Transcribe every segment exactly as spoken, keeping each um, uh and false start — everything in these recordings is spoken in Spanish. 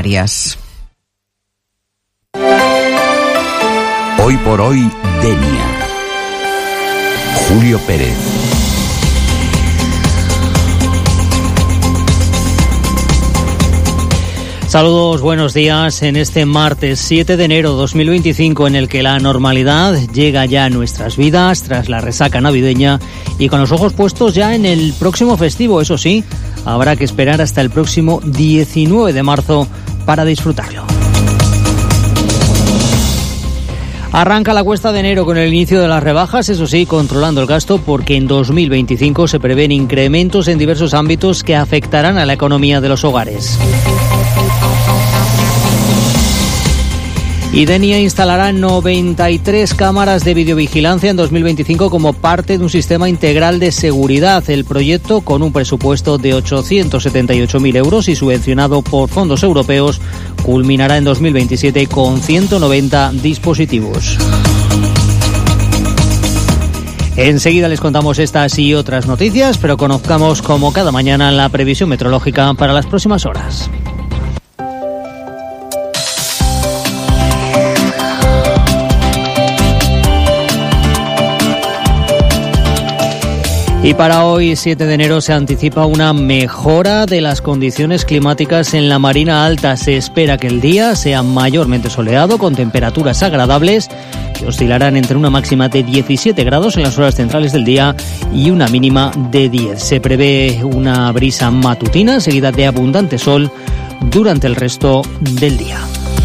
Canarias. Hoy por hoy, Denia. Julio Pérez. Saludos, buenos días en este martes siete de enero de dos mil veinticinco, en el que la normalidad llega ya a nuestras vidas tras la resaca navideña y con los ojos puestos ya en el próximo festivo. Eso sí, habrá que esperar hasta el próximo diecinueve de marzo para disfrutarlo. Arranca la cuesta de enero con el inicio de las rebajas, eso sí, controlando el gasto, porque en dos mil veinticinco se prevén incrementos en diversos ámbitos que afectarán a la economía de los hogares. Y Denia instalará noventa y tres cámaras de videovigilancia en dos mil veinticinco como parte de un sistema integral de seguridad. El proyecto, con un presupuesto de ochocientos setenta y ocho mil euros y subvencionado por fondos europeos, culminará en dos mil veintisiete con ciento noventa dispositivos. Enseguida les contamos estas y otras noticias, pero conozcamos como cada mañana la previsión meteorológica para las próximas horas. Y para hoy, siete de enero, se anticipa una mejora de las condiciones climáticas en la Marina Alta. Se espera que el día sea mayormente soleado, con temperaturas agradables que oscilarán entre una máxima de diecisiete grados en las horas centrales del día y una mínima de diez. Se prevé una brisa matutina seguida de abundante sol durante el resto del día.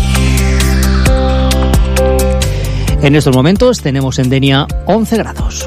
En estos momentos tenemos en Denia once grados.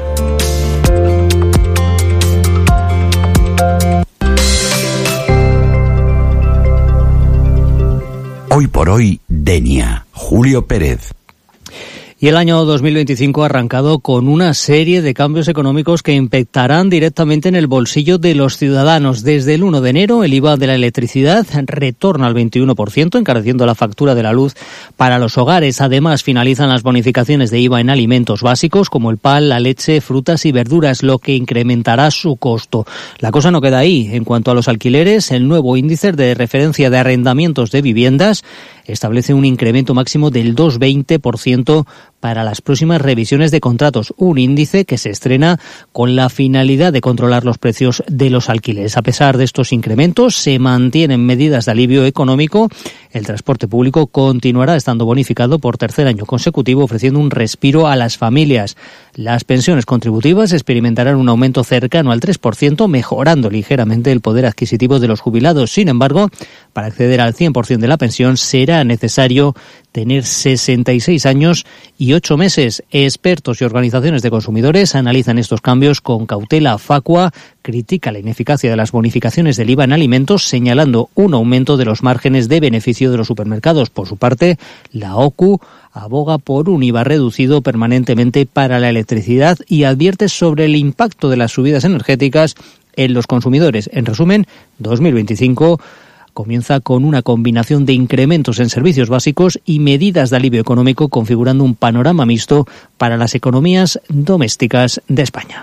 Hoy por hoy, Denia. Julio Pérez. Y el año dos mil veinticinco ha arrancado con una serie de cambios económicos que impactarán directamente en el bolsillo de los ciudadanos. Desde el uno de enero, el I V A de la electricidad retorna al veintiuno por ciento, encareciendo la factura de la luz para los hogares. Además, finalizan las bonificaciones de I V A en alimentos básicos como el pan, la leche, frutas y verduras, lo que incrementará su costo. La cosa no queda ahí. En cuanto a los alquileres, el nuevo índice de referencia de arrendamientos de viviendas establece un incremento máximo del dos coma veinte por ciento para las próximas revisiones de contratos, un índice que se estrena con la finalidad de controlar los precios de los alquileres. A pesar de estos incrementos, se mantienen medidas de alivio económico. El transporte público continuará estando bonificado por tercer año consecutivo, ofreciendo un respiro a las familias. Las pensiones contributivas experimentarán un aumento cercano al tres por ciento, mejorando ligeramente el poder adquisitivo de los jubilados. Sin embargo, para acceder al cien por ciento de la pensión será necesario tener sesenta y seis años y ocho meses. Expertos y organizaciones de consumidores analizan estos cambios con cautela. Facua critica la ineficacia de las bonificaciones del I V A en alimentos, señalando un aumento de los márgenes de beneficio de los supermercados. Por su parte, la O C U aboga por un I V A reducido permanentemente para la electricidad y advierte sobre el impacto de las subidas energéticas en los consumidores. En resumen, dos mil veinticinco comienza con una combinación de incrementos en servicios básicos y medidas de alivio económico, configurando un panorama mixto para las economías domésticas de España.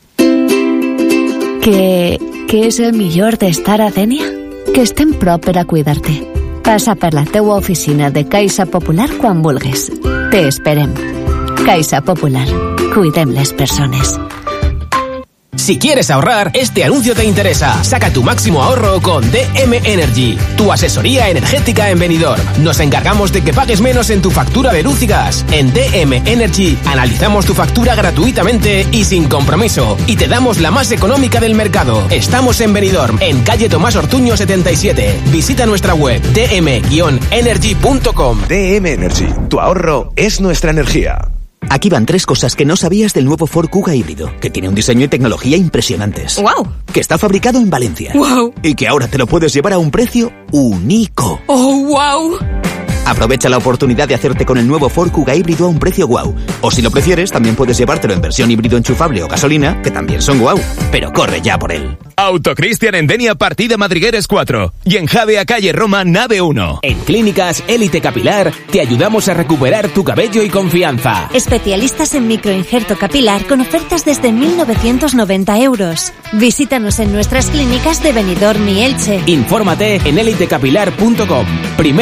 Què, què és el millor d'estar a Denia? Que estem prop per a cuidar-te. Passa per la teua oficina de Caixa Popular quan vulguis. Te esperem. Caixa Popular. Cuidem les persones. Si quieres ahorrar, este anuncio te interesa. Saca tu máximo ahorro con D M Energy, tu asesoría energética en Benidorm. Nos encargamos de que pagues menos en tu factura de luz y gas. En D M Energy analizamos tu factura gratuitamente y sin compromiso, y te damos la más económica del mercado. Estamos en Benidorm, en calle Tomás Ortuño setenta y siete. Visita nuestra web d m energy punto com. D M Energy, tu ahorro es nuestra energía. Aquí van tres cosas que no sabías del nuevo Ford Kuga híbrido, que tiene un diseño y tecnología impresionantes. ¡Wow! Que está fabricado en Valencia. ¡Wow! Y que ahora te lo puedes llevar a un precio único. ¡Oh, wow! Aprovecha la oportunidad de hacerte con el nuevo Ford Kuga híbrido a un precio guau. O si lo prefieres, también puedes llevártelo en versión híbrido enchufable o gasolina, que también son guau. Pero corre ya por él. Autocristian en Denia, partida Madrigueres cuatro. Y en Javea, calle Roma, nave uno. En Clínicas Élite Capilar te ayudamos a recuperar tu cabello y confianza. Especialistas en microinjerto capilar con ofertas desde mil novecientos noventa euros. Visítanos en nuestras clínicas de Benidorm y Elche. Infórmate en élite capilar punto com. Primer